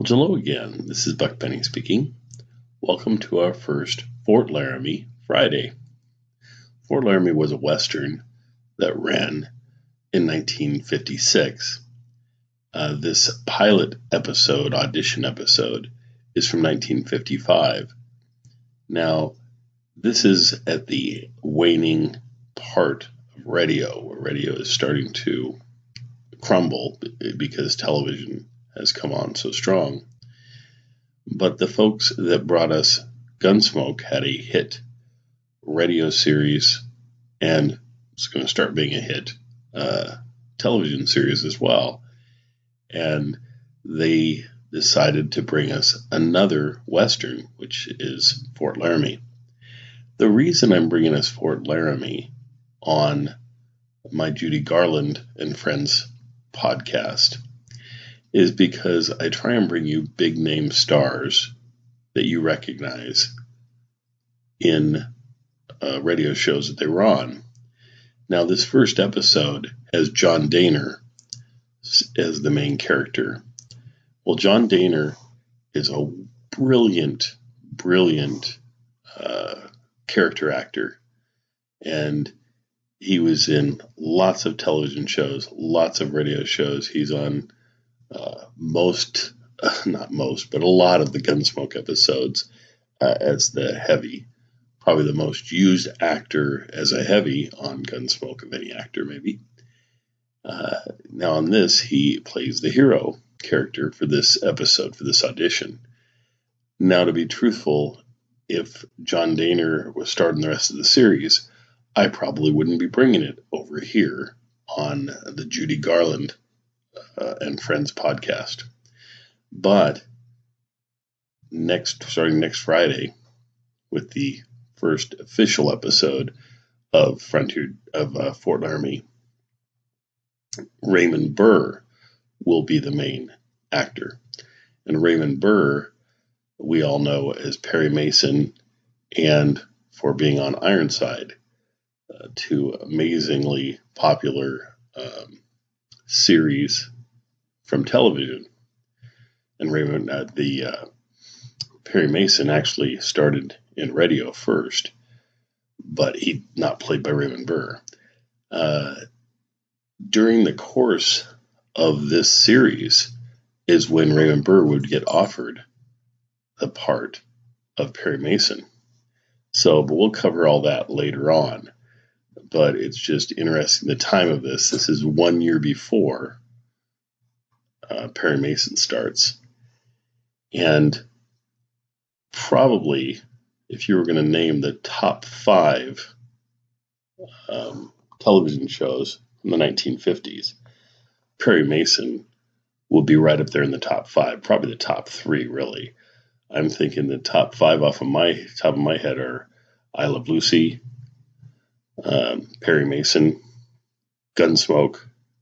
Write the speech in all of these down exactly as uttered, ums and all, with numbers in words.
Well, hello again. This is Buck Benny speaking. Welcome to our first Fort Laramie Friday. Fort Laramie was a Western that ran in nineteen fifty-six. Uh, this pilot episode, audition episode, is from nineteen fifty-five. Now, this is at the waning part of radio, where radio is starting to crumble because television has come on so strong. But the folks that brought us Gunsmoke had a hit radio series, and it's going to start being a hit uh, television series as well. And they decided to bring us another Western, which is Fort Laramie. The reason I'm bringing us Fort Laramie on my Judy Garland and Friends podcast is because I try and bring you big name stars that you recognize in uh, radio shows that they were on. Now, this first episode has John Dehner as the main character. Well, John Dehner is a brilliant, brilliant uh, character actor, and he was in lots of television shows, lots of radio shows. He's on Uh, most, uh, not most, but a lot of the Gunsmoke episodes uh, as the heavy, probably the most used actor as a heavy on Gunsmoke of any actor, maybe. Uh, now on this, he plays the hero character for this episode, for this audition. Now, to be truthful, if John Dehner was starting the rest of the series, I probably wouldn't be bringing it over here on the Judy Garland Uh, and Friends podcast. But next, starting next Friday, with the first official episode of Frontier of uh, Fort Laramie, Raymond Burr will be the main actor, and Raymond Burr we all know as Perry Mason, and for being on Ironside, uh, two amazingly popular Um, series from television. And Raymond, uh, the uh, Perry Mason actually started in radio first, but he not played by Raymond Burr. Uh, during the course of this series is when Raymond Burr would get offered the part of Perry Mason. So, but we'll cover all that later on. But it's just interesting, the time of this. This is one year before uh, Perry Mason starts. And probably, if you were going to name the top five um, television shows from the nineteen fifties, Perry Mason will be right up there in the top five, probably the top three, really. I'm thinking the top five off of my top of my head are I Love Lucy, Um, Perry Mason, Gunsmoke,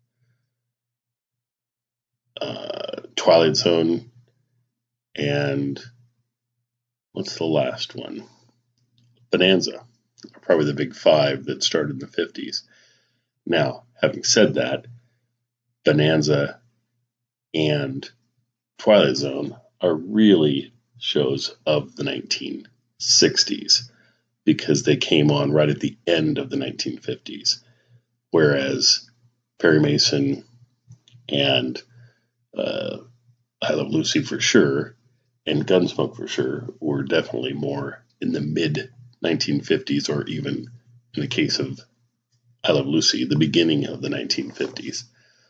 uh, Twilight Zone, and what's the last one? Bonanza, probably the big five that started in the fifties. Now, having said that, Bonanza and Twilight Zone are really shows of the nineteen sixties. Because they came on right at the end of the nineteen fifties, whereas Perry Mason and uh, I Love Lucy for sure, and Gunsmoke for sure, were definitely more in the mid nineteen fifties, or even in the case of I Love Lucy, the beginning of the nineteen fifties.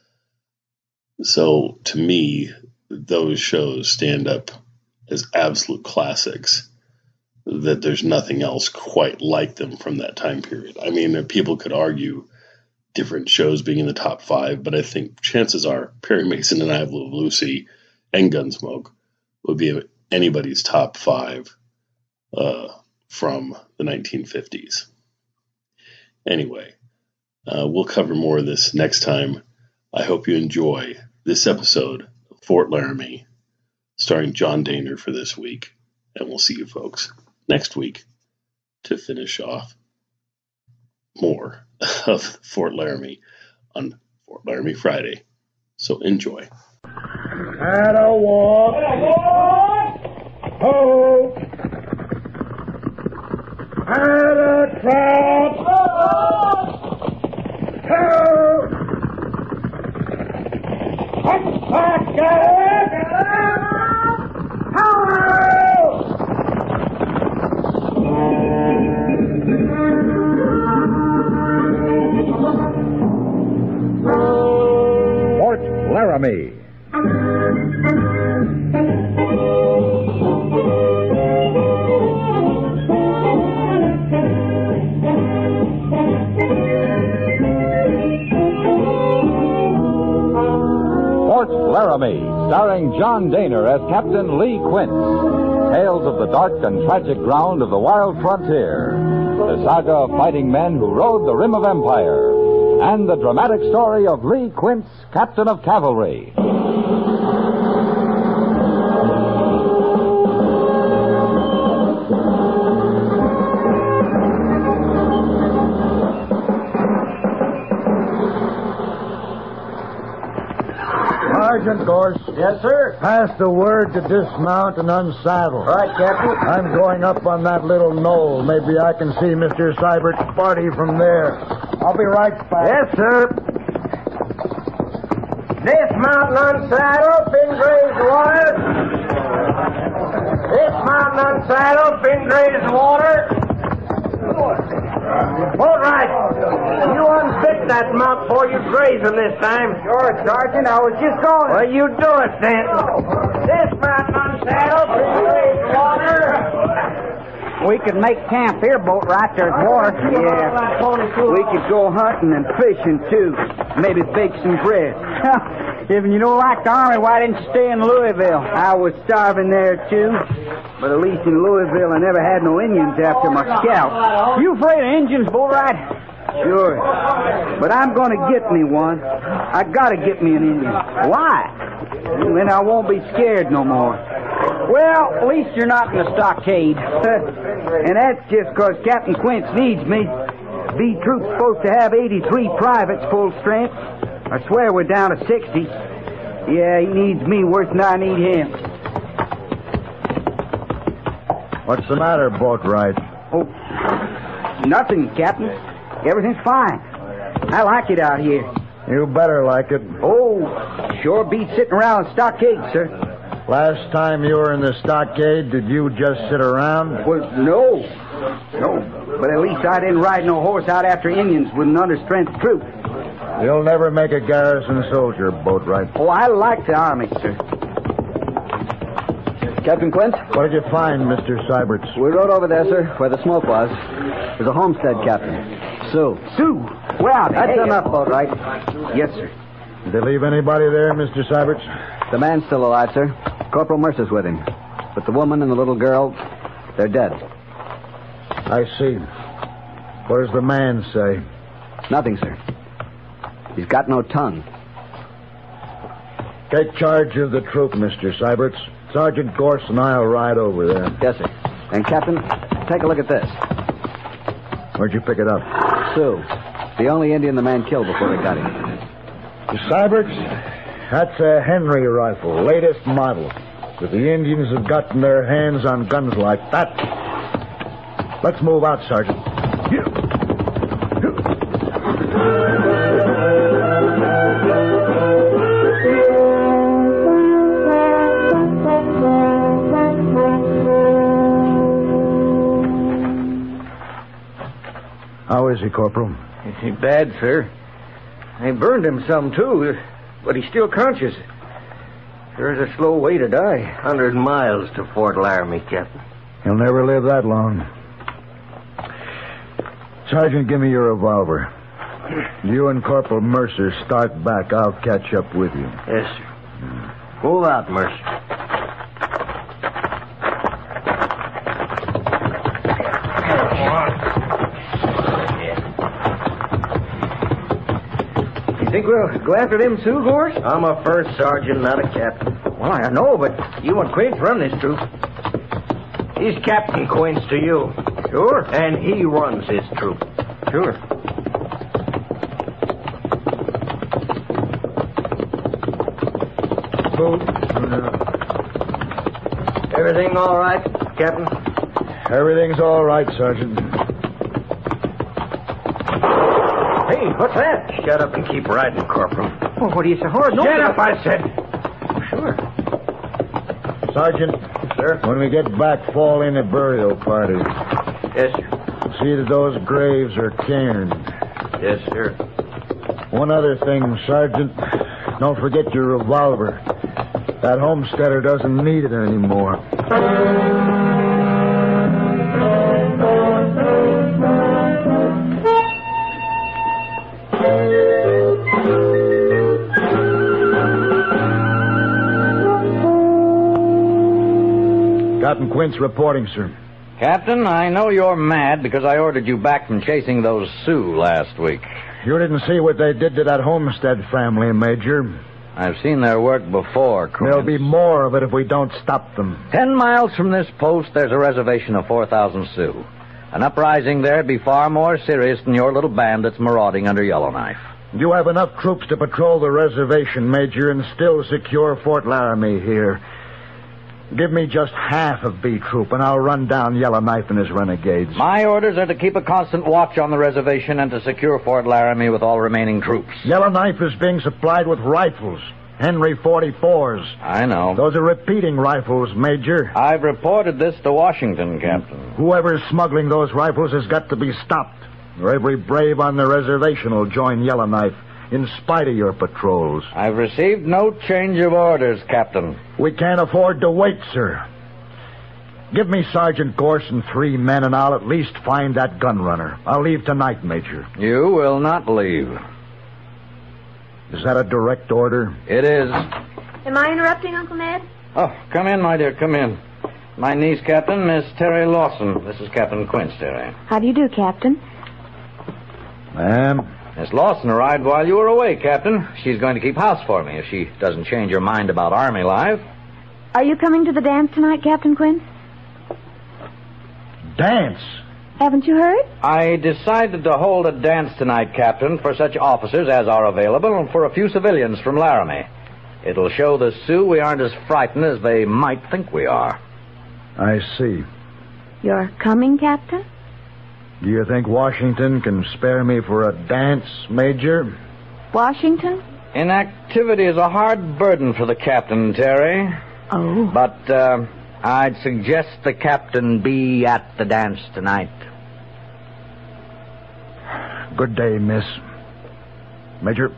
So to me, those shows stand up as absolute classics, that there's nothing else quite like them from that time period. I mean, people could argue different shows being in the top five, but I think chances are Perry Mason and I Love Lucy and Gunsmoke would be anybody's top five uh, from the nineteen fifties. Anyway, uh, we'll cover more of this next time. I hope you enjoy this episode of Fort Laramie, starring John Dehner for this week, and we'll see you folks next week to finish off more of Fort Laramie on Fort Laramie Friday. So enjoy. At a walk. At a walk. Ho. At a trot. Ho. Hot pot, get it. Ho. Fort Laramie. Fort Laramie, starring John Daner as Captain Lee Quince. Tales of the dark and tragic ground of the wild frontier. The saga of fighting men who rode the rim of empire. And the dramatic story of Lee Quince, Captain of Cavalry. Sergeant Gorse. Yes, sir. Pass the word to dismount and unsaddle. All right, Captain. I'm going up on that little knoll. Maybe I can see Mister Seibert's party from there. I'll be right back. Yes, sir. Dismount and unsaddle, pin graze the water. Dismount and unsaddle, pin graze the water. All right. You unfit that mount before you graze him this time. Sure, Sergeant. I was just going. Well, you do it then. Dismount and unsaddle, pin graze the water. We could make camp here, Boat Right. There's water. Yeah. We could go hunting and fishing, too. Maybe bake some bread. If you don't like the Army, why didn't you stay in Louisville? I was starving there, too. But at least in Louisville, I never had no Indians after my scalp. You afraid of Indians, Boat Right? Sure. But I'm going to get me one. I got to get me an Indian. Why? Then I won't be scared no more. Well, at least you're not in the stockade. And that's just because Captain Quince needs me. B Troop's supposed to have eighty-three privates full strength. I swear we're down to sixty. Yeah, he needs me worse than I need him. What's the matter, Boatwright? Oh, nothing, Captain. Everything's fine. I like it out here. You better like it. Oh, sure beats sitting around the stockade, sir. Last time you were in the stockade, did you just sit around? Well, no. No. But at least I didn't ride no horse out after Indians with an understrength troop. You'll never make a garrison soldier, Boatwright. Oh, I like the Army, sir. Captain Quince? What did you find, Mister Seiberts? We rode over there, sir, where the smoke was. There's a homestead, Captain. Sue. Sue? Where are they? That's hey, enough, Boatwright. Yes, sir. Did they leave anybody there, Mister Seiberts? The man's still alive, sir. Corporal Mercer's with him. But the woman and the little girl, they're dead. I see. What does the man say? Nothing, sir. He's got no tongue. Take charge of the troop, Mister Seiberts. Sergeant Gorse and I'll ride over there. Yes, sir. And, Captain, take a look at this. Where'd you pick it up? Sue. The only Indian the man killed before they got him. Mister Seiberts, that's a Henry rifle, latest model. If the Indians have gotten their hands on guns like that... Let's move out, Sergeant. How is he, Corporal? Ain't bad, sir. They burned him some, too, but he's still conscious. There's a slow way to die. Hundred miles to Fort Laramie, Captain. He'll never live that long. Sergeant, give me your revolver. You and Corporal Mercer start back. I'll catch up with you. Yes, sir. Move out, Mercer. You think we'll go after them Sioux, Gorse? I'm a first sergeant, not a captain. Well, I know, but you and Quince run this troop. He's Captain Quince to you. Sure. And he runs this troop. Sure. boot. Everything all right, Captain? Everything's all right, Sergeant. Hey, what's that? Shut up and keep riding, Corporal. Oh, what do you say? Horse, no, Shut up, I said. Sure. Sergeant. Sir? When we get back, fall in a burial party. Yes, sir. See that those graves are cairned. Yes, sir. One other thing, Sergeant. Don't forget your revolver. That homesteader doesn't need it anymore. Captain Quince reporting, sir. Captain, I know you're mad because I ordered you back from chasing those Sioux last week. You didn't see what they did to that Homestead family, Major. I've seen their work before, Quince. There'll be more of it if we don't stop them. Ten miles from this post, there's a reservation of four thousand Sioux. An uprising there'd be far more serious than your little band that's marauding under Yellowknife. You have enough troops to patrol the reservation, Major, and still secure Fort Laramie here. Give me just half of B Troop, and I'll run down Yellowknife and his renegades. My orders are to keep a constant watch on the reservation and to secure Fort Laramie with all remaining troops. Yellowknife is being supplied with rifles, Henry forty-fours. I know. Those are repeating rifles, Major. I've reported this to Washington, Captain. Whoever's smuggling those rifles has got to be stopped, or every brave on the reservation will join Yellowknife, in spite of your patrols. I've received no change of orders, Captain. We can't afford to wait, sir. Give me Sergeant Gorse and three men, and I'll at least find that gun runner. I'll leave tonight, Major. You will not leave. Is that a direct order? It is. Am I interrupting, Uncle Ned? Oh, come in, my dear, come in. My niece, Captain, Miss Terry Lawson. This is Captain Quince, Terry. How do you do, Captain? Ma'am? Miss Lawson arrived while you were away, Captain. She's going to keep house for me if she doesn't change her mind about Army life. Are you coming to the dance tonight, Captain Quince? Dance? Haven't you heard? I decided to hold a dance tonight, Captain, for such officers as are available and for a few civilians from Laramie. It'll show the Sioux we aren't as frightened as they might think we are. I see. You're coming, Captain? Do you think Washington can spare me for a dance, Major? Washington? Inactivity is a hard burden for the captain, Terry. Oh. But uh, I'd suggest the captain be at the dance tonight. Good day, miss. Major.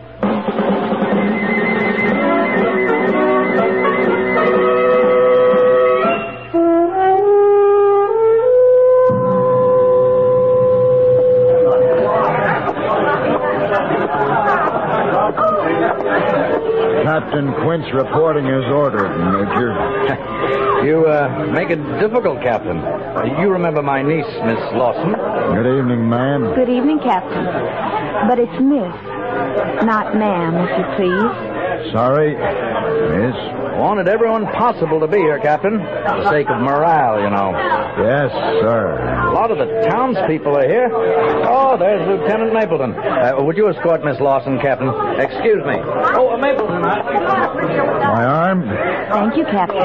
Captain Quince reporting as ordered, Major. You uh, make it difficult, Captain. Uh, you remember my niece, Miss Lawson. Good evening, ma'am. Good evening, Captain. But it's Miss, not ma'am, if you please. Sorry, miss. Wanted everyone possible to be here, Captain. For the sake of morale, you know. Yes, sir. A lot of the townspeople are here. Oh, there's Lieutenant Mapleton. Uh, would you escort Miss Lawson, Captain? Excuse me. Oh, uh, Mapleton. My arm? Thank you, Captain.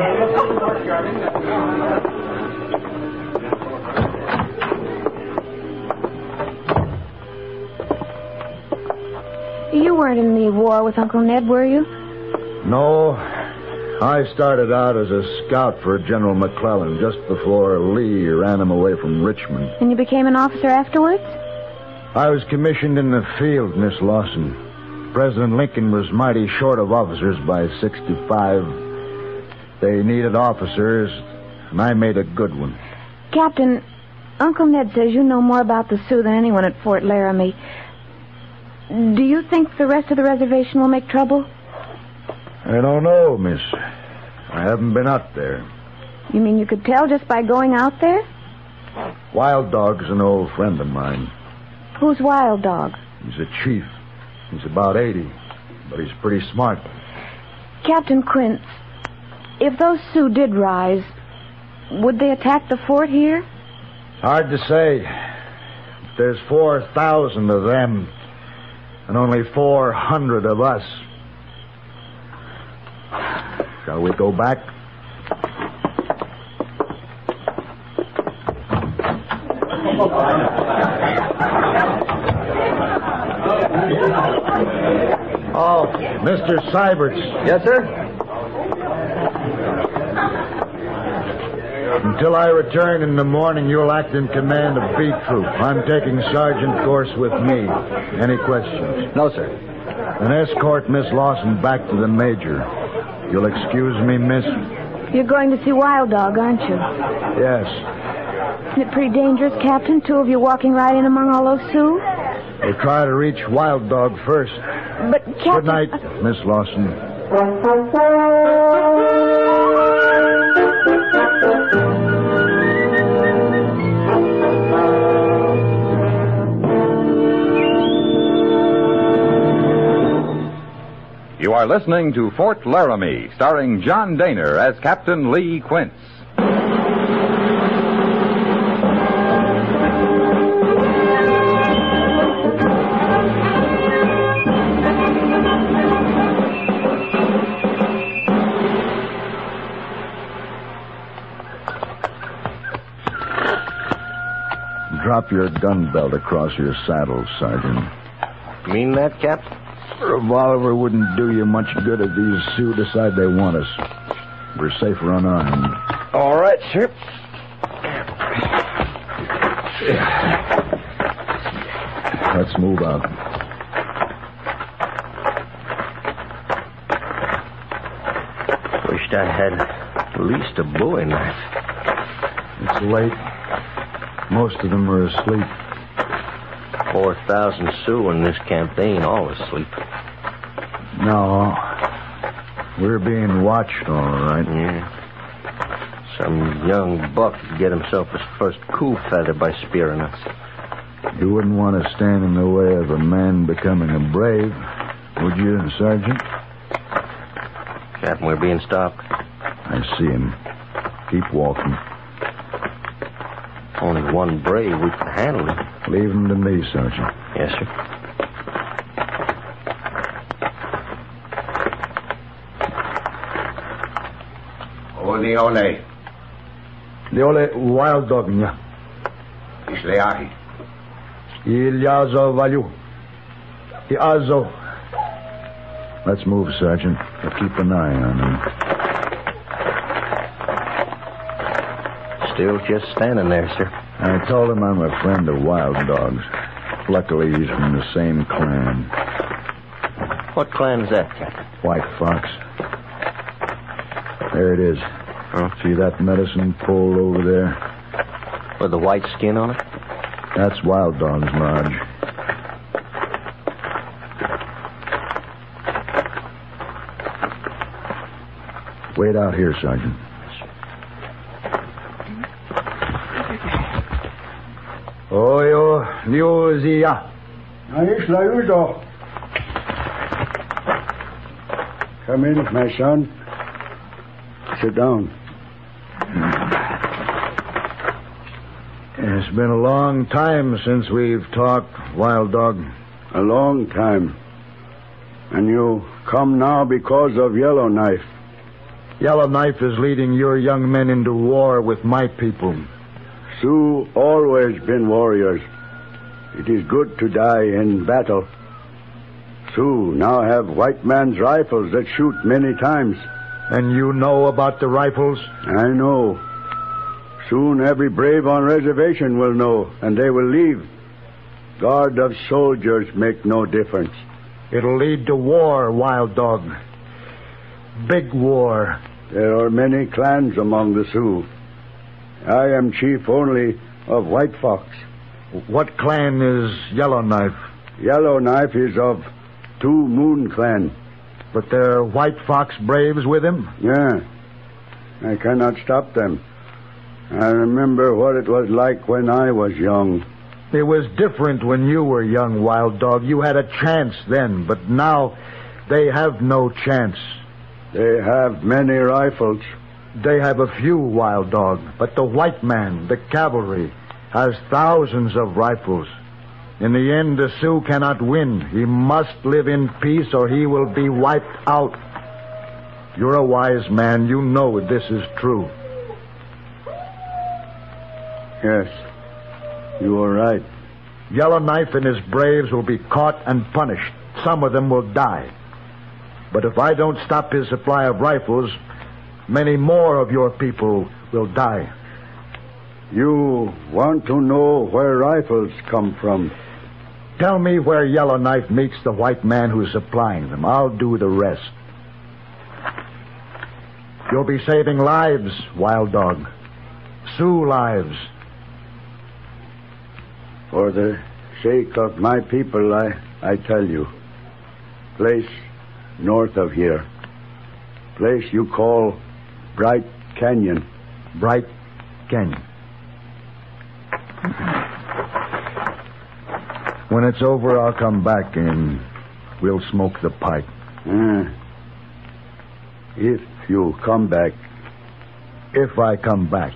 You weren't in the war with Uncle Ned, were you? No. I started out as a scout for General McClellan just before Lee ran him away from Richmond. And you became an officer afterwards? I was commissioned in the field, Miss Lawson. President Lincoln was mighty short of officers by sixty-five. They needed officers, and I made a good one. Captain, Uncle Ned says you know more about the Sioux than anyone at Fort Laramie. Do you think the rest of the reservation will make trouble? I don't know, miss. I haven't been out there. You mean you could tell just by going out there? Wild Dog's an old friend of mine. Who's Wild Dog? He's a chief. He's about eighty, but he's pretty smart. Captain Quince, if those Sioux did rise, would they attack the fort here? Hard to say. There's four thousand of them, and only four hundred of us. Shall we go back? Oh, Mister Syberts. yes, sir? Until I return in the morning, you'll act in command of B Troop. I'm taking sergeant course with me. Any questions? No, sir. Then escort Miss Lawson back to the major. You'll excuse me, miss? You're going to see Wild Dog, aren't you? Yes. Isn't it pretty dangerous, Captain? Two of you walking right in among all those Sioux? We'll try to reach Wild Dog first. But, Captain... Good night, Miss Lawson. You are listening to Fort Laramie, starring John Daner as Captain Lee Quince. Drop your gun belt across your saddle, Sergeant. Mean that, Cap? A revolver wouldn't do you much good if these Sioux decide they want us. We're safer unarmed. All right, sir. Let's move out. Wished I had at least a bowie knife. It's late. Most of them are asleep. Four thousand Sioux in this camp. They ain't all asleep. No. We're being watched, all right. Yeah. Some young buck could get himself his first coup feather by spearing us. You wouldn't want to stand in the way of a man becoming a brave, would you, Sergeant? Captain, we're being stopped. I see him. Keep walking. Only one brave. We can handle him. Leave him to me, Sergeant. Yes, sir. Ole ole. The ole Wild Dog, nya. Isleahi. Ilyazo Valu. Iazo. Let's move, Sergeant. We'll keep an eye on him. Still just standing there, sir. I told him I'm a friend of Wild Dog's. Luckily, he's from the same clan. What clan is that, Captain? White Fox. There it is. Huh? See that medicine pole over there? With the white skin on it? That's Wild Dog's lodge. Wait out here, Sergeant. Oyo Liuzia. Come in, my son. Sit down. It's been a long time since we've talked, Wild Dog. A long time. And you come now because of Yellowknife. Yellowknife is leading your young men into war with my people. Sioux always been warriors. It is good to die in battle. Sioux now have white man's rifles that shoot many times. And you know about the rifles? I know. Soon every brave on reservation will know, and they will leave. Guard of soldiers make no difference. It'll lead to war, Wild Dog. Big war. There are many clans among the Sioux. I am chief only of White Fox. What clan is Yellowknife? Yellowknife is of Two Moon Clan. But there are White Fox braves with him? Yeah. I cannot stop them. I remember what it was like when I was young. It was different when you were young, Wild Dog. You had a chance then, but now they have no chance. They have many rifles. They have a few, Wild Dog, but the white man, the cavalry, has thousands of rifles. In the end, the Sioux cannot win. He must live in peace or he will be wiped out. You're a wise man. You know this is true. Yes, you are right. Yellowknife and his braves will be caught and punished. Some of them will die. But if I don't stop his supply of rifles, many more of your people will die. You want to know where rifles come from? Tell me where Yellowknife meets the white man who's supplying them. I'll do the rest. You'll be saving lives, Wild Dog. Sioux lives. For the sake of my people, I, I tell you. Place north of here. Place you call Bright Canyon. Bright Canyon. When it's over, I'll come back and we'll smoke the pipe. Uh, if you come back. If I come back.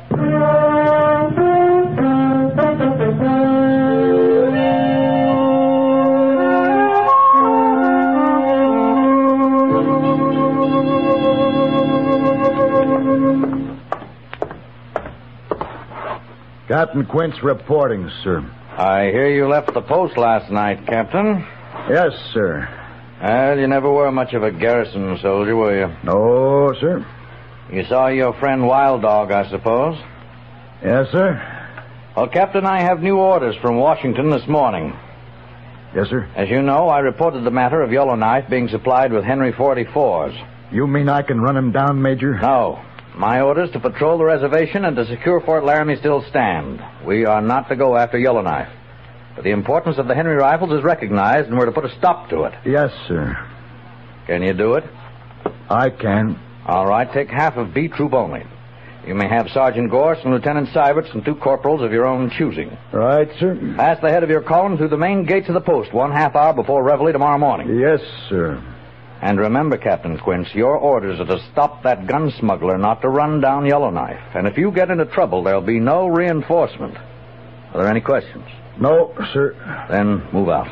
Captain Quince reporting, sir. I hear you left the post last night, Captain. Yes, sir. Well, you never were much of a garrison soldier, were you? No, sir. You saw your friend Wild Dog, I suppose? Yes, sir. Well, Captain, I have new orders from Washington this morning. Yes, sir. As you know, I reported the matter of Yellowknife being supplied with Henry forty-fours. You mean I can run him down, Major? No. My orders to patrol the reservation and to secure Fort Laramie still stand. We are not to go after Yellowknife. But the importance of the Henry rifles is recognized, and we're to put a stop to it. Yes, sir. Can you do it? I can. All right, take half of B Troop only. You may have Sergeant Gorse and Lieutenant Seiberts and two corporals of your own choosing. Right, sir. Pass the head of your column through the main gates of the post one half hour before reveille tomorrow morning. Yes, sir. And remember, Captain Quince, your orders are to stop that gun smuggler, not to run down Yellowknife. And if you get into trouble, there'll be no reinforcement. Are there any questions? No, sir. Then move out.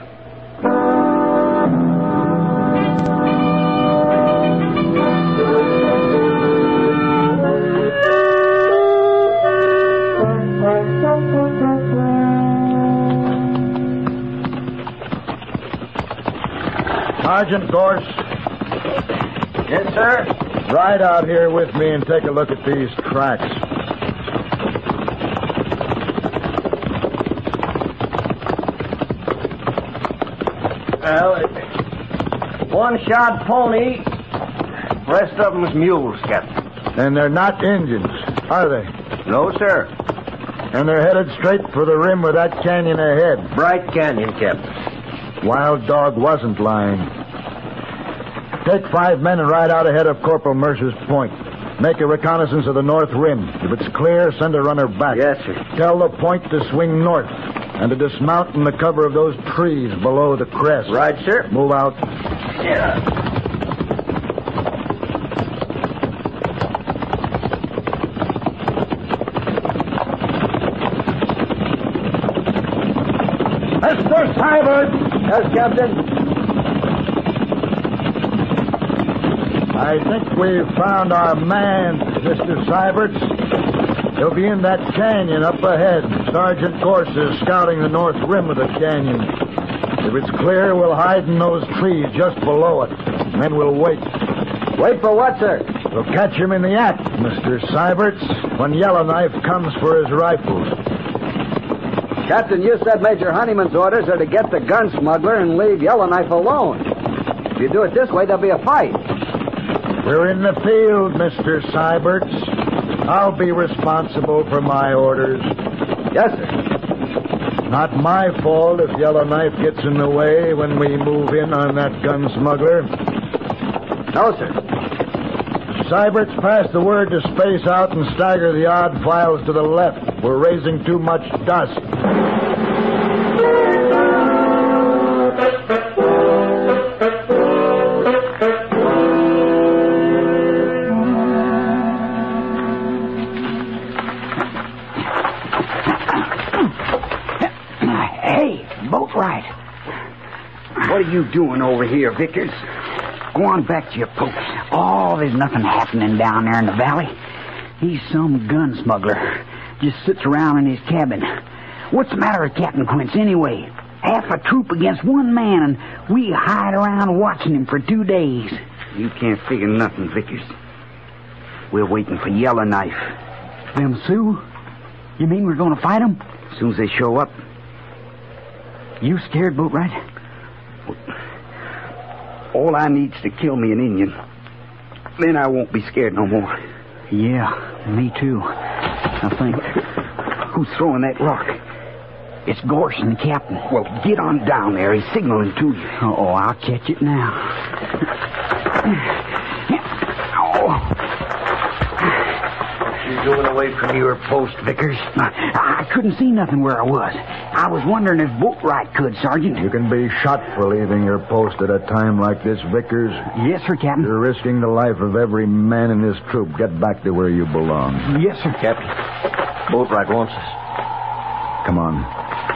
Sergeant Gorse. Yes, sir? Ride out here with me and take a look at these tracks. Well, one-shod pony. Rest of them's mules, Captain. And they're not Indians, are they? No, sir. And they're headed straight for the rim of that canyon ahead. Bright Canyon, Captain. Wild Dog wasn't lying. Take five men and ride out ahead of Corporal Mercer's point. Make a reconnaissance of the north rim. If it's clear, send a runner back. Yes, sir. Tell the point to swing north and to dismount in the cover of those trees below the crest. Right, sir. Move out. Yeah. Mister Seiberts! Yes, Captain. I think we've found our man, Mister Seiberts. He'll be in that canyon up ahead. Sergeant Gorse is scouting the north rim of the canyon. If it's clear, we'll hide in those trees just below it. And then we'll wait. Wait for what, sir? We'll catch him in the act, Mister Seiberts, when Yellowknife comes for his rifles. Captain, you said Major Honeyman's orders are to get the gun smuggler and leave Yellowknife alone. If you do it this way, there'll be a fight. We're in the field, Mister Seiberts. I'll be responsible for my orders. Yes, sir. Not my fault if Yellowknife gets in the way when we move in on that gun smuggler. No, sir. Seiberts, pass the word to space out and stagger the odd files to the left. We're raising too much dust. Hey, boat ride. What are you doing over here, Vickers? Go on back to your post. Oh, there's nothing happening down there in the valley. He's some gun smuggler. Just sits around in his cabin. What's the matter with Captain Quince, anyway? Half a troop against one man, and we hide around watching him for two days. You can't figure nothing, Vickers. We're waiting for Yellowknife. Them Sioux? You mean we're going to fight them? As soon as they show up. You scared, Boatwright? All I need's to kill me an Indian. Then I won't be scared no more. Yeah, me too. Now think. Who's throwing that rock? It's Gorson, the captain. Well, get on down there. He's signaling to you. Oh, I'll catch it now. Oh. You're going away from your post, Vickers. I, I couldn't see nothing where I was. I was wondering if Boatwright could, Sergeant. You can be shot for leaving your post at a time like this, Vickers. Yes, sir, Captain. You're risking the life of every man in this troop. Get back to where you belong. Yes, sir. Captain, Boatwright wants us. Come on.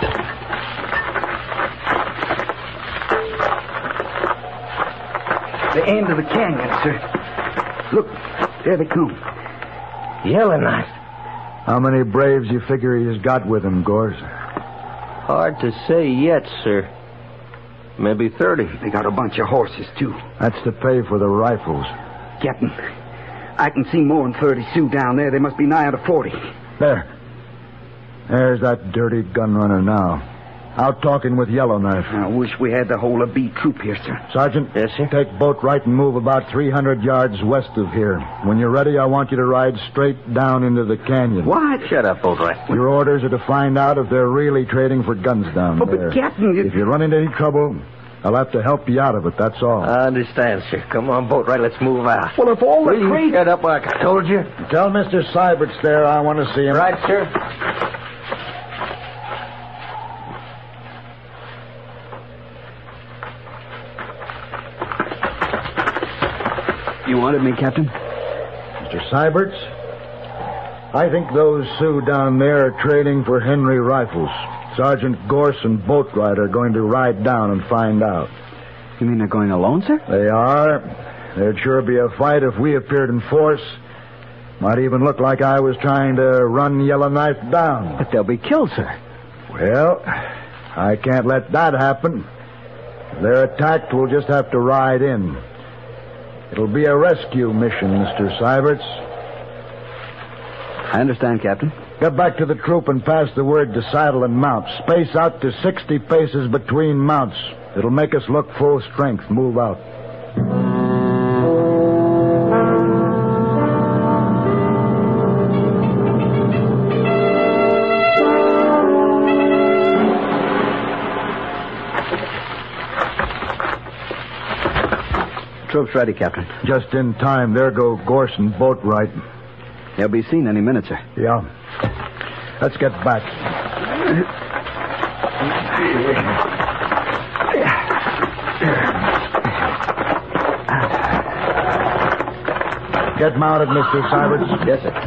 The end of the canyon, sir. Look, there they come. Yellowknife. How many braves you figure he's got with him, Gorse? Hard to say yet, sir. Maybe thirty. They got a bunch of horses, too. That's to pay for the rifles. Captain, I can see more than thirty Sioux down there. They must be nigh to forty. There. There's that dirty gun runner now. Out talking with Yellowknife. I wish we had the whole of B troop here, sir. Sergeant. Yes, sir? Take Boatwright and move about three hundred yards west of here. When you're ready, I want you to ride straight down into the canyon. What? Shut up, Boatwright. Your orders are to find out if they're really trading for guns down Oh, there. but Captain, you... If you run into any trouble, I'll have to help you out of it, that's all. I understand, sir. Come on, Boatwright, let's move out. Well, if all the Will you crazy... shut up like I told you? Tell Mister Syberts there I want to see him. Right, sir. You wanted me, Captain? Mister Syberts, I think those Sioux down there are trading for Henry rifles. Sergeant Gorse and Boatwright are going to ride down and find out. You mean they're going alone, sir? They are. There'd sure be a fight if we appeared in force. Might even look like I was trying to run Yellowknife down. But they'll be killed, sir. Well, I can't let that happen. If they're attacked, we'll just have to ride in. It'll be a rescue mission, Mister Syberts. I understand, Captain. Get back to the troop and pass the word to saddle and mount. Space out to sixty paces between mounts. It'll make us look full strength. Move out. Troop's ready, Captain. Just in time. There go Gorse and Boatwright. They'll be seen any minute, sir. Yeah. Let's get back. Get mounted, Mister Syberts. Yes, sir.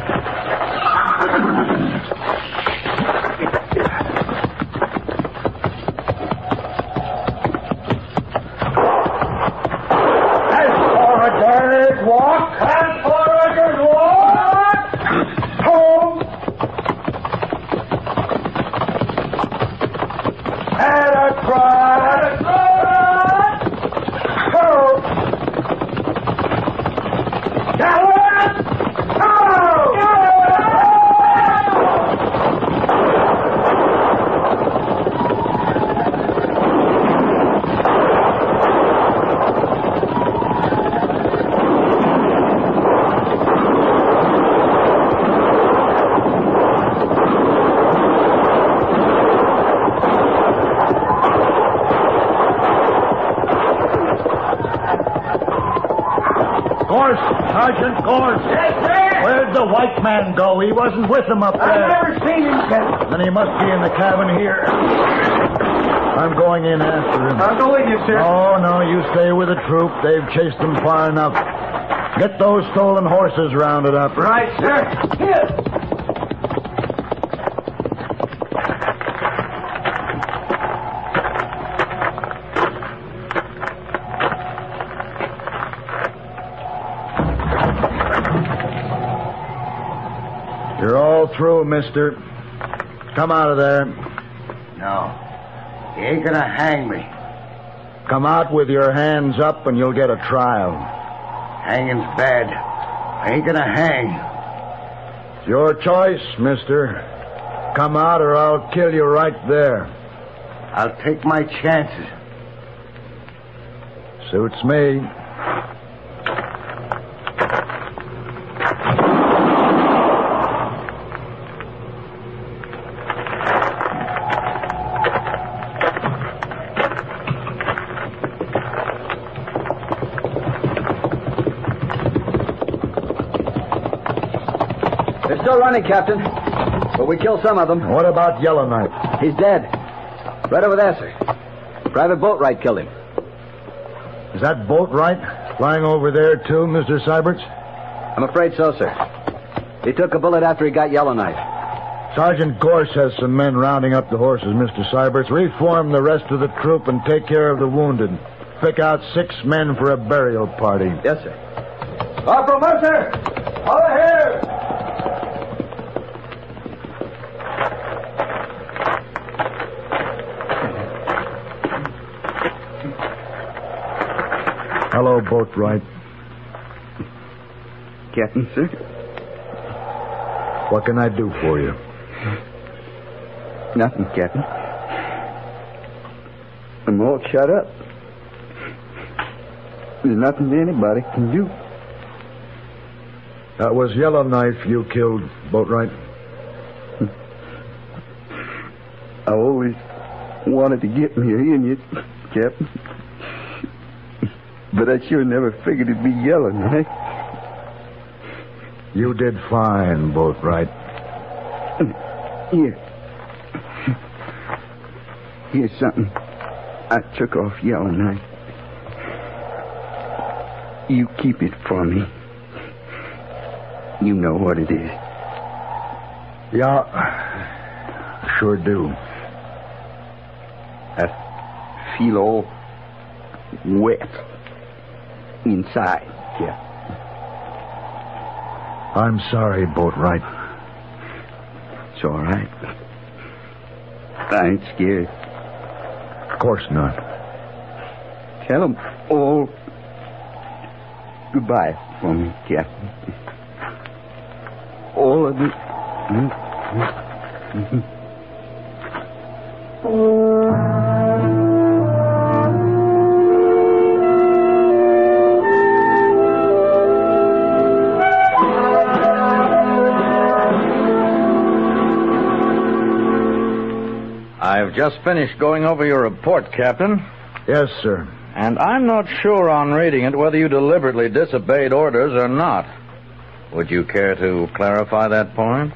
Sergeant Gorse. Yes, sir. Where'd the white man go? He wasn't with them up there. I've never seen him, Captain. Then he must be in the cabin here. I'm going in after him. I'll go with you, sir. Oh, no, you stay with the troop. They've chased them far enough. Get those stolen horses rounded up. Right, sir. Here. You're all through, mister. Come out of there. No. He ain't gonna hang me. Come out with your hands up and you'll get a trial. Hanging's bad. I ain't gonna hang. It's your choice, mister. Come out or I'll kill you right there. I'll take my chances. Suits me. They're still running, Captain. But we killed some of them. What about Yellowknife? He's dead. Right over there, sir. Private Boatwright killed him. Is that Boatwright flying over there, too, Mister Syberts? I'm afraid so, sir. He took a bullet after he got Yellowknife. Sergeant Gorse has some men rounding up the horses, Mister Syberts. Reform the rest of the troop and take care of the wounded. Pick out six men for a burial party. Yes, sir. Corporal Mercer! Over here! Hello, Boatwright. Captain, sir? What can I do for you? Nothing, Captain. I'm all shut up. There's nothing anybody can do. That was Yellowknife you killed, Boatwright. I always wanted to get me in you, Captain. But I sure never figured it'd be Yellowknife. You did fine, Boatwright. Here. Here's something I took off Yellowknife. You keep it for me. You know what it is. Yeah, sure do. I feel all wet inside, yeah. I'm sorry, Boatwright. It's all right. I ain't scared. Of course not. Tell them all goodbye for me, Captain. All of it. Mm-hmm. I've just finished going over your report, Captain. Yes, sir. And I'm not sure on reading it whether you deliberately disobeyed orders or not. Would you care to clarify that point?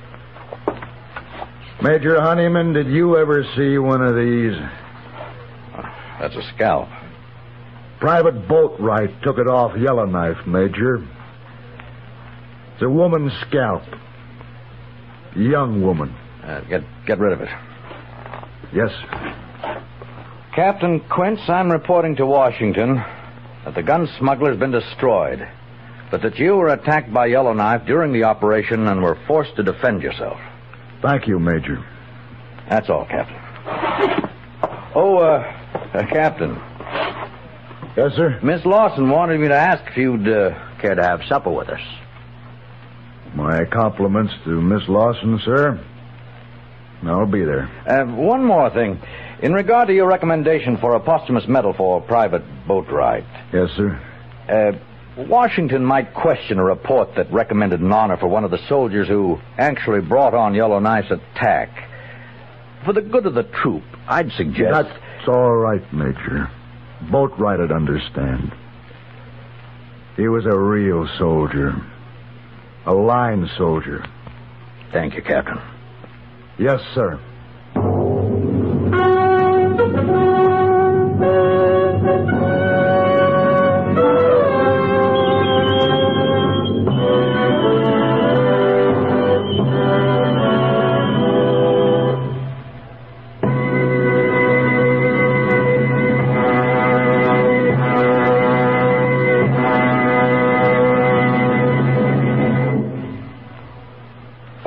Major Honeyman, did you ever see one of these? That's a scalp. Private Boatwright took it off Yellowknife, Major. It's a woman's scalp. A young woman. Uh, get, get rid of it. Yes. Captain Quince, I'm reporting to Washington that the gun smuggler's been destroyed, but that you were attacked by Yellowknife during the operation and were forced to defend yourself. Thank you, Major. That's all, Captain. Oh, uh, uh Captain. Yes, sir? Miss Lawson wanted me to ask if you'd uh, care to have supper with us. My compliments to Miss Lawson, sir. I'll be there. Uh, one more thing. In regard to your recommendation for a posthumous medal for Private Boatwright. Yes, sir. Uh, Washington might question a report that recommended an honor for one of the soldiers who actually brought on Yellowknife's attack. For the good of the troop, I'd suggest... That's all right, Major. Boatwright'd understand. He was a real soldier. A line soldier. Thank you, Captain. Yes, sir.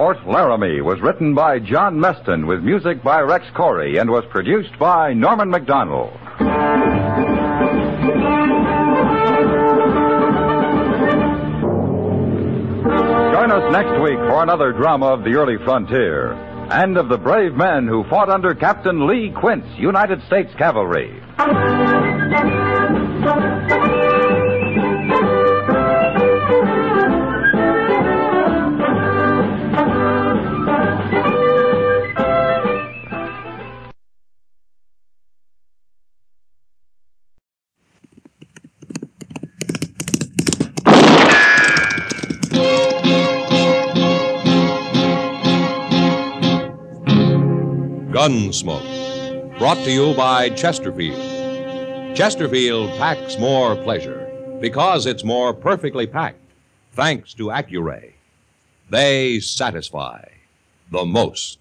Fort Laramie was written by John Meston with music by Rex Corey and was produced by Norman McDonald. Join us next week for another drama of the early frontier and of the brave men who fought under Captain Lee Quince, United States Cavalry. Gunsmoke, brought to you by Chesterfield. Chesterfield packs more pleasure because it's more perfectly packed, thanks to Accuray. They satisfy the most.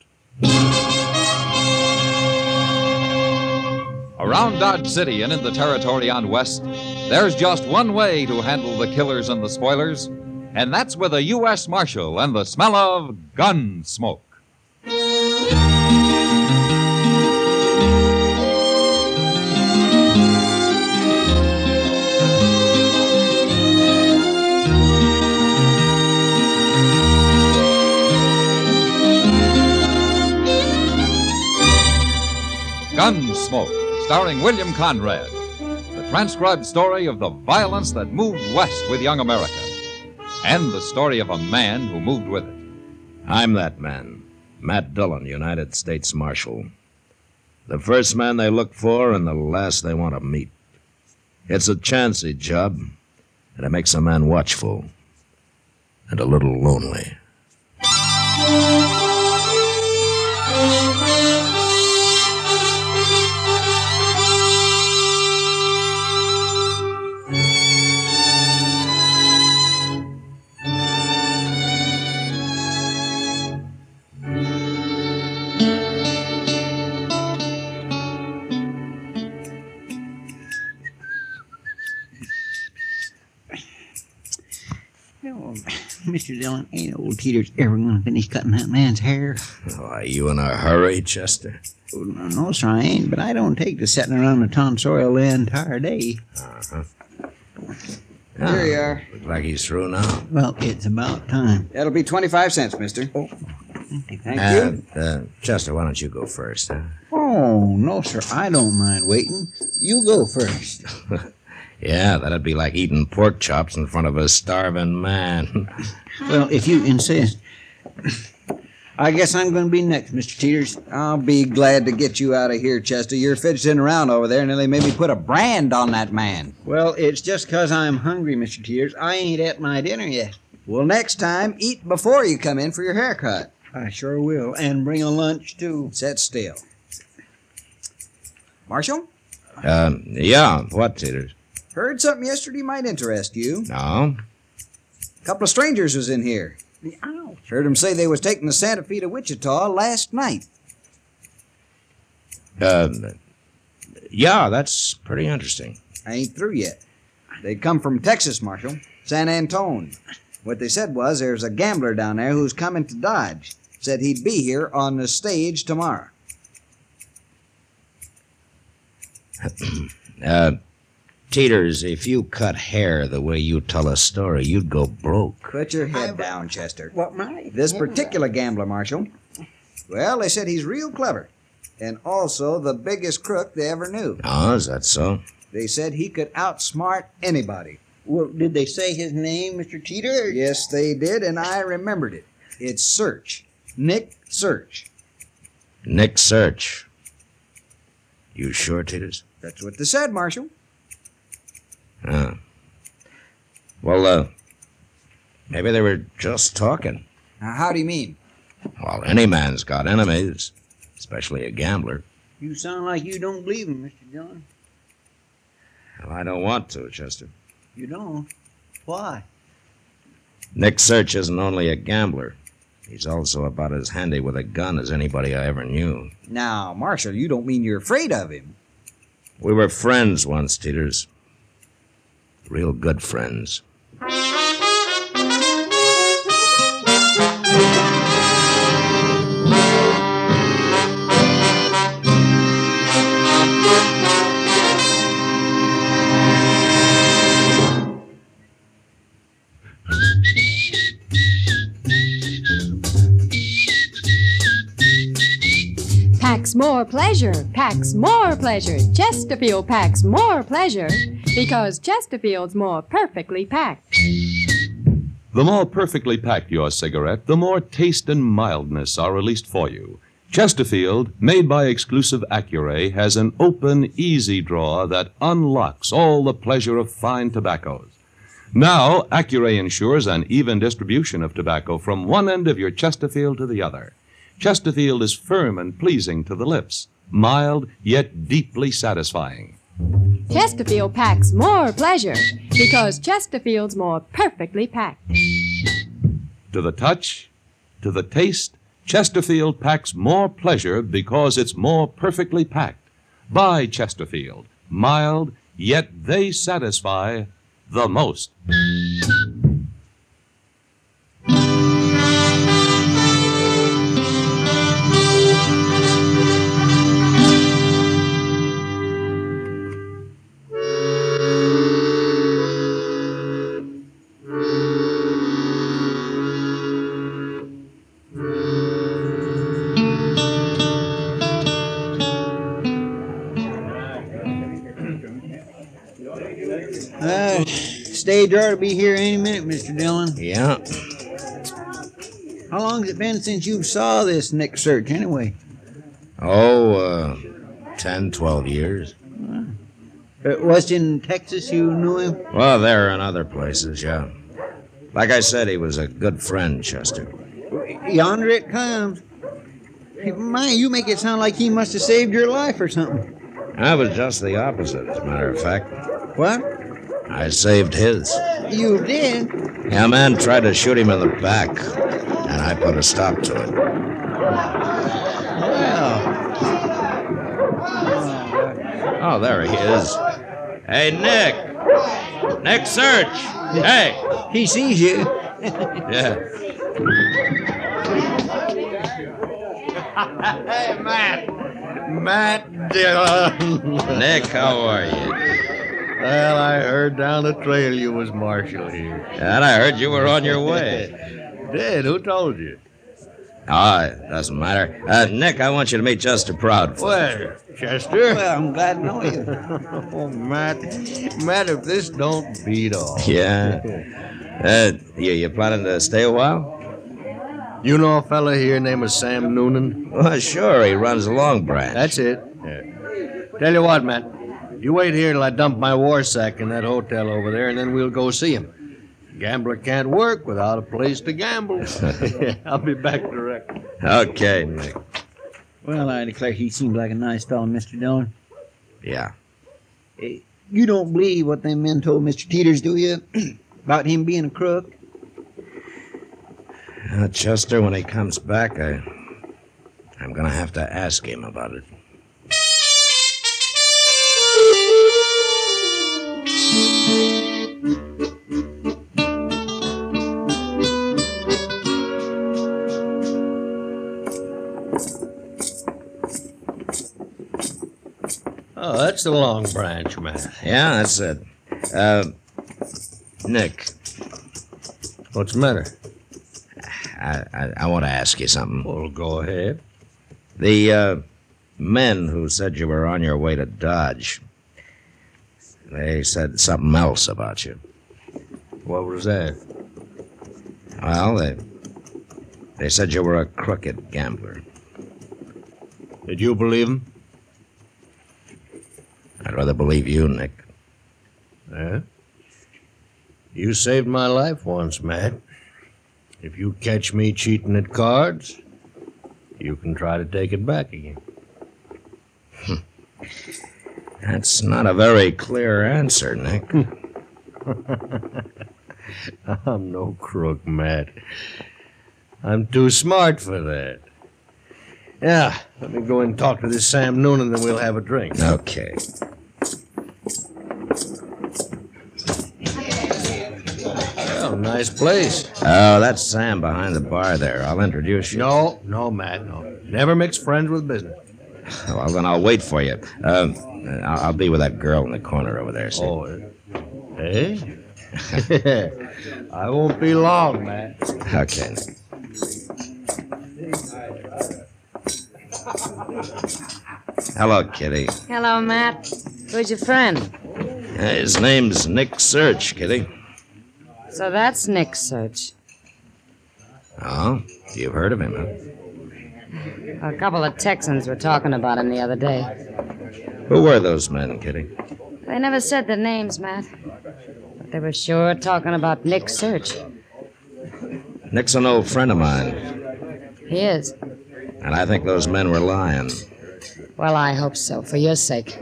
Around Dodge City and in the territory on West, there's just one way to handle the killers and the spoilers, and that's with a U S Marshal and the smell of gun smoke. Gunsmoke, starring William Conrad, the transcribed story of the violence that moved west with young America, and the story of a man who moved with it. I'm that man, Matt Dillon, United States Marshal. The first man they look for and the last they want to meet. It's a chancy job, and it makes a man watchful and a little lonely. Mister Dillon, ain't old Teeter's ever going to finish cutting that man's hair? Oh, are you in a hurry, Chester? Oh, no, no, sir, I ain't, but I don't take to sitting around the tonsorial the entire day. Uh-huh. Here you are. Looks like he's through now. Well, it's about time. That'll be twenty-five cents, mister. Oh, thank uh, you. Uh, Chester, why don't you go first, huh? Oh, no, sir, I don't mind waiting. You go first. Yeah, that'd be like eating pork chops in front of a starving man. Well, if you insist. I guess I'm going to be next, Mister Teeters. I'll be glad to get you out of here, Chester. You're fidgeting around over there, and they made me put a brand on that man. Well, it's just 'cause I'm hungry, Mister Teeters. I ain't at my dinner yet. Well, next time, eat before you come in for your haircut. I sure will, and bring a lunch, too. Sit still. Marshal? Uh, yeah, what, Teeters? Heard something yesterday might interest you. No? A couple of strangers was in here. Ow. Heard them say they was taking the Santa Fe to Wichita last night. Uh, yeah, that's pretty interesting. I ain't through yet. They'd come from Texas, Marshal. San Antone. What they said was there's a gambler down there who's coming to Dodge. Said he'd be here on the stage tomorrow. uh... Teeters, if you cut hair the way you tell a story, you'd go broke. Put your head down, Chester. What, my? This particular gambler, Marshal, well, they said he's real clever, and also the biggest crook they ever knew. Oh, is that so? They said he could outsmart anybody. Well, did they say his name, Mister Teeter? Yes, they did, and I remembered it. It's Search. Nick Search. Nick Search. You sure, Teeters? That's what they said, Marshal. Ah. Well, uh, maybe they were just talking. Now, how do you mean? Well, any man's got enemies, especially a gambler. You sound like you don't believe him, Mister Dillon. Well, I don't want to, Chester. You don't? Why? Nick Search isn't only a gambler. He's also about as handy with a gun as anybody I ever knew. Now, Marshal, you don't mean you're afraid of him. We were friends once, Teeters. Real good friends. more pleasure packs more pleasure. Chesterfield packs more pleasure because Chesterfield's more perfectly packed. The more perfectly packed your cigarette, the more taste and mildness are released for you. Chesterfield, made by exclusive Accuray, has an open, easy drawer that unlocks all the pleasure of fine tobaccos. Now, Accuray ensures an even distribution of tobacco from one end of your Chesterfield to the other. Chesterfield is firm and pleasing to the lips, mild yet deeply satisfying. Chesterfield packs more pleasure because Chesterfield's more perfectly packed. To the touch, to the taste, Chesterfield packs more pleasure because it's more perfectly packed. Buy Chesterfield, mild, yet they satisfy the most. Uh, stage ought to be here any minute, Mister Dillon. Yeah. How long has it been since you saw this Nick Search, anyway? Oh, uh, ten, twelve years. Uh, was in Texas you knew him? Well, there and other places, yeah. Like I said, he was a good friend, Chester. Yonder it comes. My, you make it sound like he must have saved your life or something. I was just the opposite, as a matter of fact. What? I saved his. You did? Yeah, a man tried to shoot him in the back, and I put a stop to it. Well. Oh, there he is. Hey, Nick. Nick Search. Hey. He sees you. Yeah. Hey, Matt. Matt Dillon. Nick, how are you? Well, I heard down the trail you was Marshal here. And I heard you were on your way. Did? Who told you? Oh, it doesn't matter. Uh, Nick, I want you to meet Chester Proudfoot. Where? Chester? Well, I'm glad to know you. Oh, Matt. Matt, if this don't beat off. Yeah. Uh, you, you planning to stay a while? You know a fella here named Sam Noonan? Well, sure. He runs a Long Branch. That's it. Yeah. Tell you what, Matt. You wait here till I dump my war sack in that hotel over there, and then we'll go see him. Gambler can't work without a place to gamble. I'll be back directly. Okay, Nick. Well, I declare he seemed like a nice fellow, Mister Dillon. Yeah. Hey, you don't believe what them men told Mister Teeters, do you? About him being a crook? Uh, Chester, when he comes back, I, I'm going to have to ask him about it. Oh, that's the Long Branch, man. Yeah, that's it. Uh, Nick. What's the matter? I, I, I want to ask you something. Well, go ahead. The uh, men who said you were on your way to Dodge, they said something else about you. What was that? Well, they, they said you were a crooked gambler. Did you believe them? I'd rather believe you, Nick. Yeah? You saved my life once, Matt. If you catch me cheating at cards, you can try to take it back again. That's not a very clear answer, Nick. I'm no crook, Matt. I'm too smart for that. Yeah, let me go and talk to this Sam Noonan, then we'll have a drink. Okay. Well, nice place. Oh, that's Sam behind the bar there. I'll introduce you. No, no, Matt, no. Never mix friends with business. Well, then I'll wait for you. Um, I'll I'll be with that girl in the corner over there. See? Oh, eh? I won't be long, Matt. Okay. Hello, Kitty. Hello, Matt. Who's your friend? Uh, his name's Nick Search, Kitty. So that's Nick Search. Oh, you've heard of him, huh? A couple of Texans were talking about him the other day. Who were those men, Kitty? They never said their names, Matt. But they were sure talking about Nick Search. Nick's an old friend of mine, He is. and I think those men were lying. Well, I hope so, for your sake.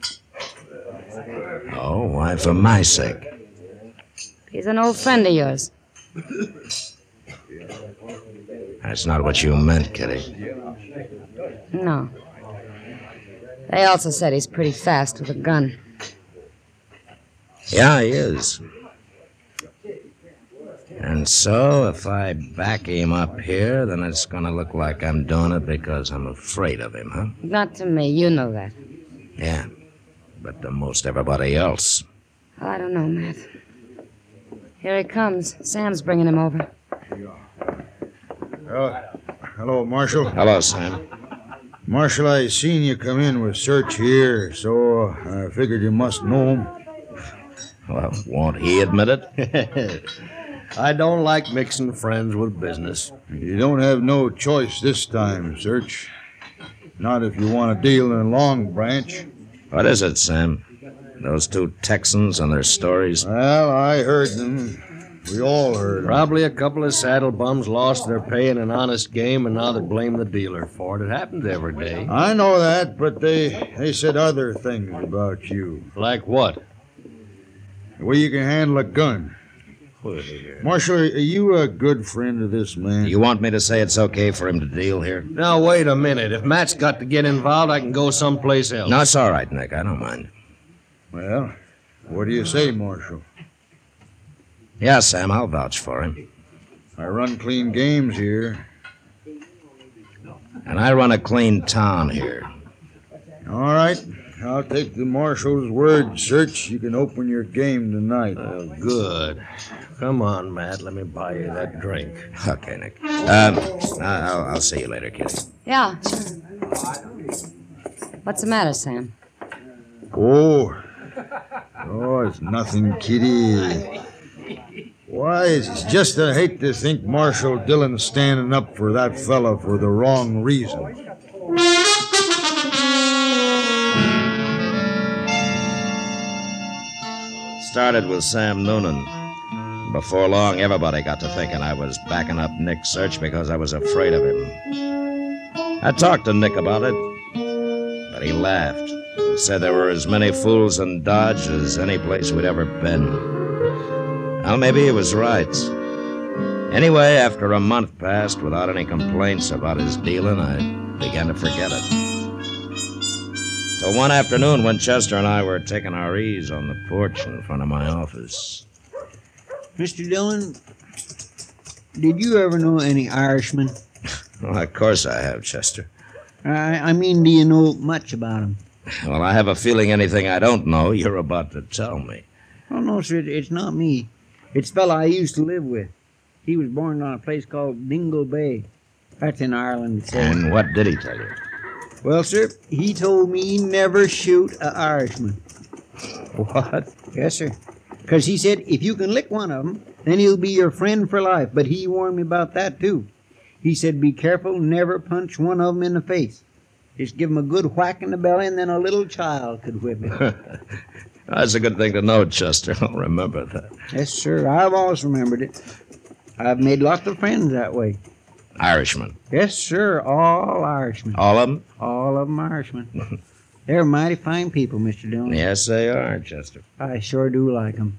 Oh, why for my sake? He's an old friend of yours. That's not what you meant, Kitty. No. They also said he's pretty fast with a gun. Yeah, he is. And so, if I back him up here, then it's going to look like I'm doing it because I'm afraid of him, huh? Not to me, you know that. Yeah, but to most everybody else. Oh, I don't know, Matt. Here he comes. Sam's bringing him over. Uh, hello, Marshal. Hello, Sam. Marshal, I seen you come in with Search here, so I figured you must know him. Well, won't he admit it? I don't like mixing friends with business. You don't have no choice this time, Search. Not if you want to deal in Long Branch. What is it, Sam? Those two Texans and their stories? Well, I heard them. We all heard them. Probably a couple of saddle bums lost their pay in an honest game, and now they blame the dealer for it. It happens every day. I know that, but they, they said other things about you. Like what? The way you can handle a gun. Marshal, are you a good friend of this man? You want me to say it's okay for him to deal here? Now, wait a minute. If Matt's got to get involved, I can go someplace else. No, it's all right, Nick. I don't mind. Well, what do you say, Marshal? Yeah, Sam, I'll vouch for him. I run clean games here. And I run a clean town here. All right. I'll take the Marshal's word, Search. You can open your game tonight. Oh, good. Come on, Matt. Let me buy you that drink. Okay, Nick. Um, I'll, I'll see you later, Kitty. Yeah, sure. What's the matter, Sam? Oh. Oh, it's nothing, Kitty. Why, it's just I hate to think Marshal Dillon's standing up for that fella for the wrong reason. Started with Sam Noonan. Before long, everybody got to thinking I was backing up Nick Search because I was afraid of him. I talked to Nick about it, but he laughed and said there were as many fools in Dodge as any place we'd ever been. Well, maybe he was right. Anyway, after a month passed without any complaints about his dealing, I began to forget it. Till one afternoon when Chester and I were taking our ease on the porch in front of my office. Mister Dillon, did you ever know any Irishmen? Well, of course I have, Chester. I, I mean, do you know much about them? Well, I have a feeling anything I don't know, you're about to tell me. Oh, no, sir, it, it's not me. It's a fella I used to live with. He was born on a place called Dingle Bay. That's in Ireland. So. And what did he tell you? Well, sir, he told me never shoot a Irishman. What? Yes, sir. Because he said if you can lick one of them, then he'll be your friend for life. But he warned me about that, too. He said be careful, never punch one of them in the face. Just give him a good whack in the belly, and then a little child could whip it. That's a good thing to know, Chester. I'll remember that. Yes, sir. I've always remembered it. I've made lots of friends that way. Irishmen? Yes, sir. All Irishmen. All of them? All of them Irishmen. They're mighty fine people, Mister Dillon. Yes, they are, Chester. I sure do like them.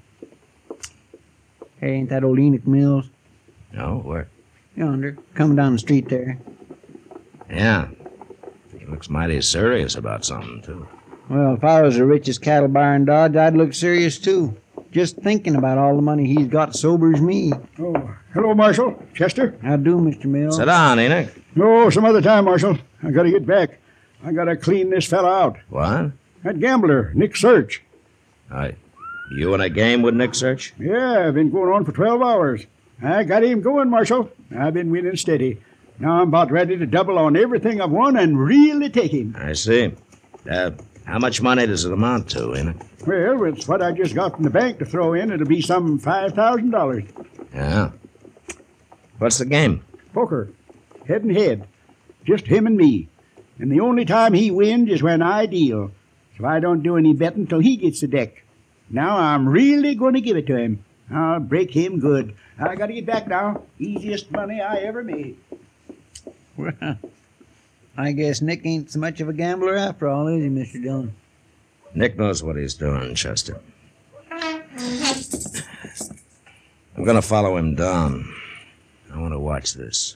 Hey, ain't that old Enoch Mills? No, where? Yonder. Coming down the street there. Yeah. He looks mighty serious about something, too. Well, if I was the richest cattle buyer in Dodge, I'd look serious, too. Just thinking about all the money he's got sobers me. Oh, hello, Marshal. Chester? How do, Mister Mills? Sit down, Enoch. No, some other time, Marshal. I gotta get back. I gotta clean this fella out. What? That gambler, Nick Search. I, you in a game with Nick Search? Yeah, I've been going on for twelve hours. I got him going, Marshal. I've been winning steady. Now I'm about ready to double on everything I've won and really take him. I see. Uh, how much money does it amount to, Enoch? Well, with what I just got from the bank to throw in, it'll be some five thousand dollars. Yeah. What's the game? Poker. Head and head. Just him and me. And the only time he wins is when I deal. So I don't do any betting till he gets the deck. Now I'm really going to give it to him. I'll break him good. I got to get back now. Easiest money I ever made. Well, I guess Nick ain't so much of a gambler after all, is he, Mister Dillon? Nick knows what he's doing, Chester. I'm going to follow him down. I want to watch this.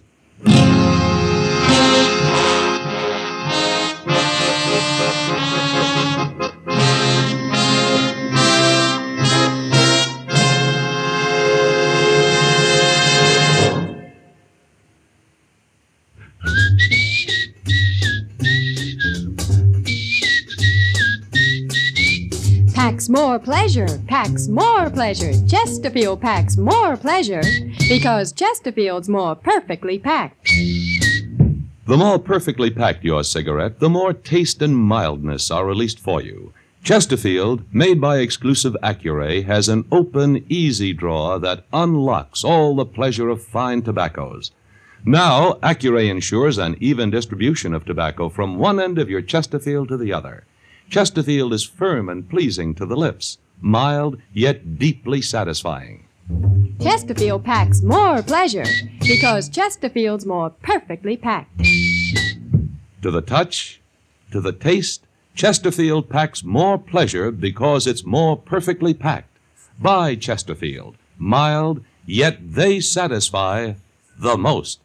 Packs more pleasure, packs more pleasure. Chesterfield packs more pleasure because Chesterfield's more perfectly packed. The more perfectly packed your cigarette, the more taste and mildness are released for you. Chesterfield, made by exclusive Accuray, has an open, easy drawer that unlocks all the pleasure of fine tobaccos. Now, Accuray ensures an even distribution of tobacco from one end of your Chesterfield to the other. Chesterfield is firm and pleasing to the lips, mild yet deeply satisfying. Chesterfield packs more pleasure because Chesterfield's more perfectly packed. To the touch, to the taste, Chesterfield packs more pleasure because it's more perfectly packed. Buy Chesterfield, mild, yet they satisfy the most.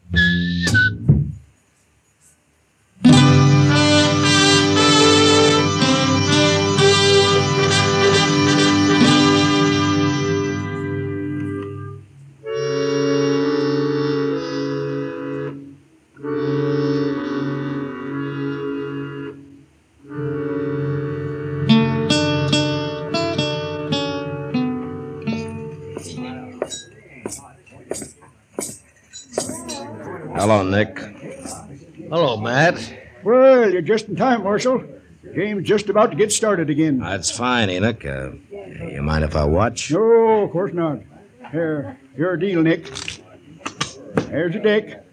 Hello, Nick. Hello, Matt. Well, you're just in time, Marshal. Game's just about to get started again. That's fine, Enoch. Uh, you mind if I watch? No, of course not. Here, your deal, Nick. There's the deck.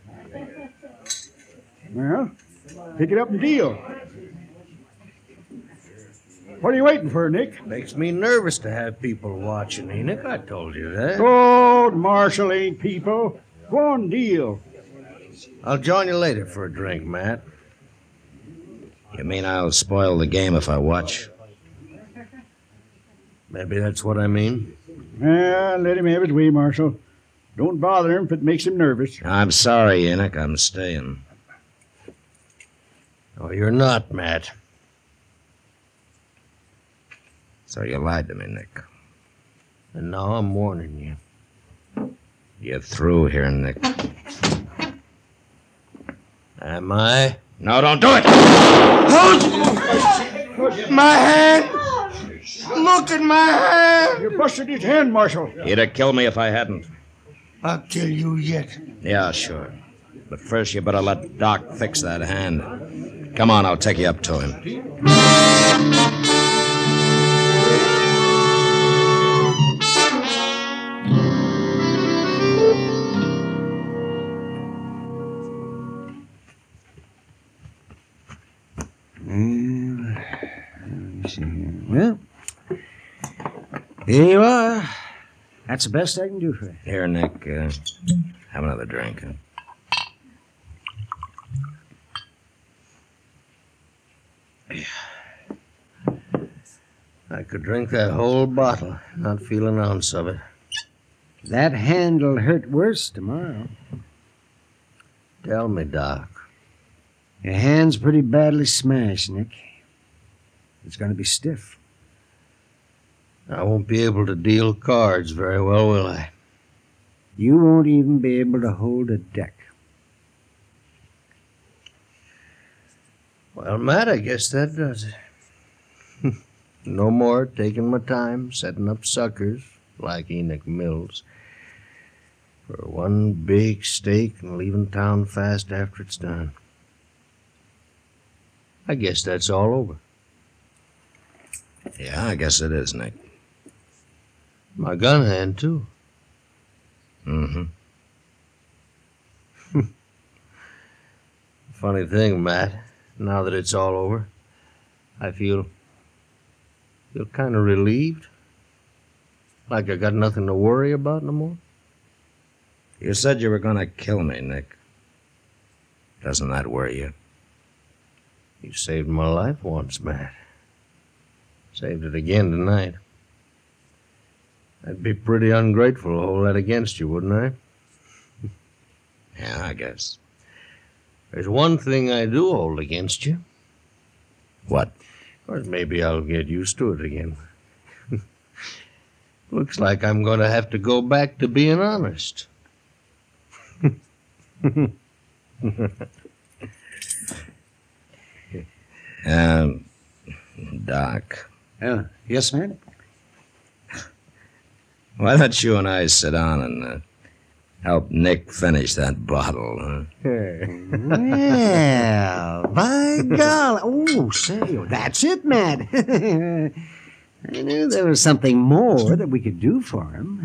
Well, pick it up and deal. What are you waiting for, Nick? Makes me nervous to have people watching, Enoch. I told you that. Oh, Marshal ain't people. Go on, deal. I'll join you later for a drink, Matt. You mean I'll spoil the game if I watch? Maybe that's what I mean. Well, let him have his way, Marshal. Don't bother him if it makes him nervous. I'm sorry, Enoch. I'm staying. Oh, you're not, Matt. So you lied to me, Nick. And now I'm warning you. You're through here, Nick. Am I? No, don't do it! My hand! Look at my hand! You busted his hand, Marshal. He'd have killed me if I hadn't. I'll kill you yet. Yeah, sure. But first you better let Doc fix that hand. Come on, I'll take you up to him. Well, here you are. That's the best I can do for you. Here, Nick, uh, have another drink. Huh? I could drink that whole bottle, not feel an ounce of it. That hand'll hurt worse tomorrow. Tell me, Doc. Your hand's pretty badly smashed, Nick. It's going to be stiff. I won't be able to deal cards very well, will I? You won't even be able to hold a deck. Well, Matt, I guess that does it. No more taking my time setting up suckers like Enoch Mills. For one big steak and leaving town fast after it's done. I guess that's all over. Yeah, I guess it is, Nick. My gun hand, too. Mm-hmm. Funny thing, Matt, now that it's all over, I feel, feel kind of relieved. Like I got nothing to worry about no more. You said you were going to kill me, Nick. Doesn't that worry you? You saved my life once, Matt. Saved it again tonight. I'd be pretty ungrateful to hold that against you, wouldn't I? Yeah, I guess. There's one thing I do hold against you. What? Of course, maybe I'll get used to it again. Looks like I'm going to have to go back to being honest. um, Doc. Uh, yes, man? Why don't you and I sit down and uh, help Nick finish that bottle, huh? Well, by golly. Oh, say, that's it, Matt. I knew there was something more that we could do for him.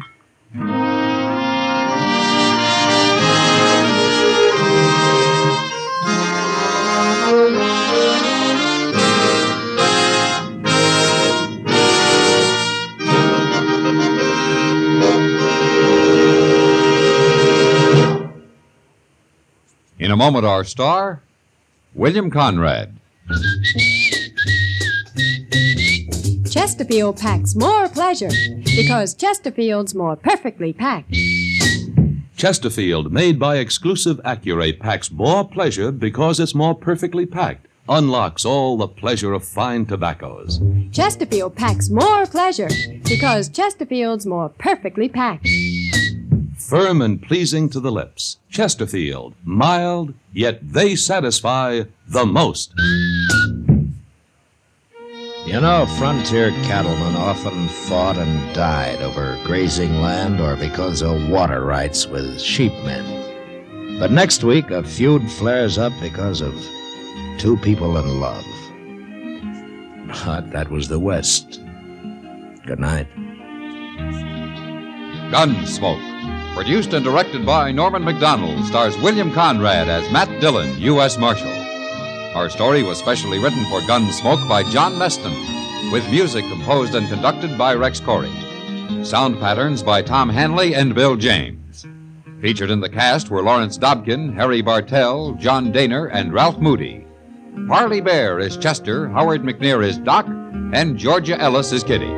In a moment, our star, William Conrad. Chesterfield packs more pleasure because Chesterfield's more perfectly packed. Chesterfield, made by exclusive Accuray, packs more pleasure because it's more perfectly packed. Unlocks all the pleasure of fine tobaccos. Chesterfield packs more pleasure because Chesterfield's more perfectly packed. Firm and pleasing to the lips. Chesterfield, mild, yet they satisfy the most. You know, frontier cattlemen often fought and died over grazing land or because of water rights with sheepmen. But next week, a feud flares up because of two people in love. But that was the West. Good night. Gunsmoke. Produced and directed by Norman Macdonald, stars William Conrad as Matt Dillon, U S Marshal. Our story was specially written for Gunsmoke by John Meston, with music composed and conducted by Rex Corey. Sound patterns by Tom Hanley and Bill James. Featured in the cast were Lawrence Dobkin, Harry Bartell, John Daner, and Ralph Moody. Parley Bear is Chester, Howard McNear is Doc, and Georgia Ellis is Kitty.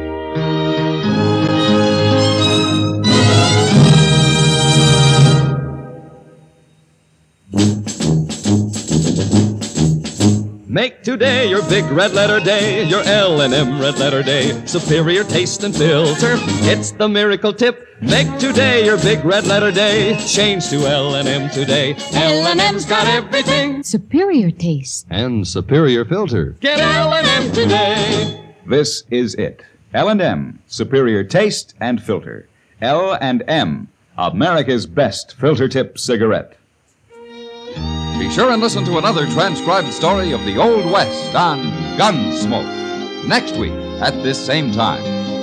Make today your big red letter day, your L and M red letter day. Superior taste and filter, it's the miracle tip. Make today your big red letter day. Change to L and M today. L and M's got everything. Superior taste. And superior filter. Get L and M today. This is it. L and M, superior taste and filter. L and M, America's best filter tip cigarette. Be sure and listen to another transcribed story of the Old West on Gunsmoke next week at this same time.